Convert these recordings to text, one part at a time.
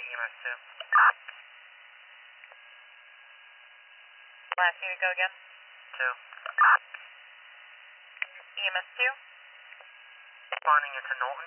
EMS 2. Last unit, go again. 2. EMS 2. Responding into Knowlton.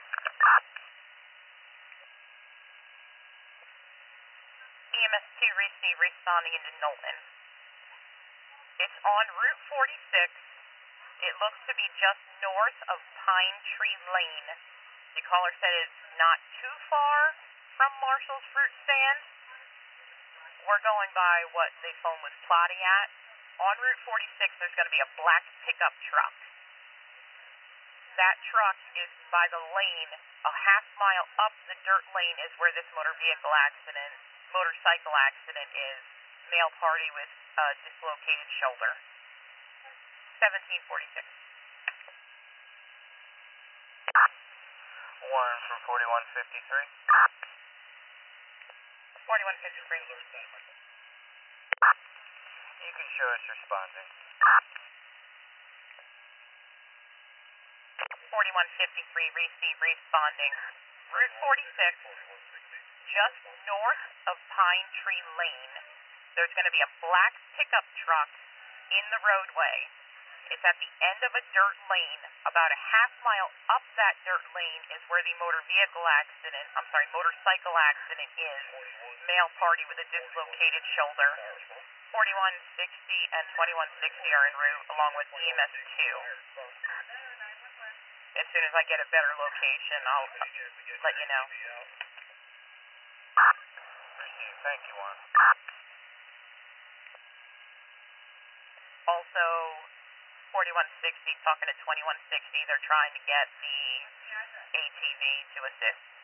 EMS 2 receive, responding into Knowlton. It's on Route 46. It looks to be just north of Pine Tree Lane. The caller said it's not too far from Marshall's Fruit Stand. We're going by what the phone was plotting at. On Route 46, there's going to be a black pickup truck. That truck is by the lane, a half mile up the dirt lane is where this motorcycle accident is. Male party with a dislocated shoulder. 1746. Warren from 4153. 4153. You can show us responding. 4153, receive, responding. Route 46, just north of Pine Tree Lane. There's going to be a black pickup truck in the roadway. It's at the end of a dirt lane. About a half mile up that dirt lane is where the motorcycle accident is. Male party with a dislocated shoulder. 4160 and 2160 are en route along with EMS 2. As soon as I get a better location, I'll let you know. Received. Thank you, Warren. Also, 4160 talking to 2160. They're trying to get the ATV to assist.